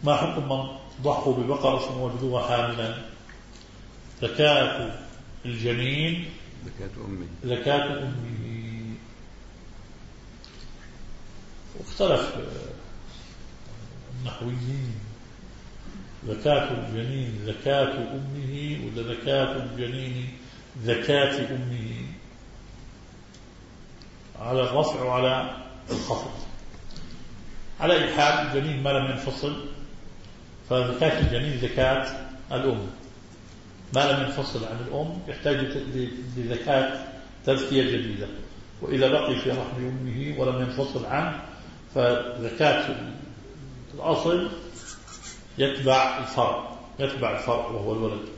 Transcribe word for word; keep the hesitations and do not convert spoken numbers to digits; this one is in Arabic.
ما حكم من ضحوا ببقرة وجدوها حاملا؟ زكاة الجنين زكاة أمه زكاة أمه. واختلف النحويين، زكاة الجنين زكاة أمه ولا زكاة الجنين زكاة أمه، على الرفع وعلى الخفض. على أي حال الجنين ما لم ينفصل فزكاة الجنين زكاة الأم، ما لم ينفصل عن الأم يحتاج لزكاة تزكية جديدة، وإذا بقي في رحم أمه ولم ينفصل عنه فزكاة الأصل يتبع الفرع يتبع الفرع وهو الولد.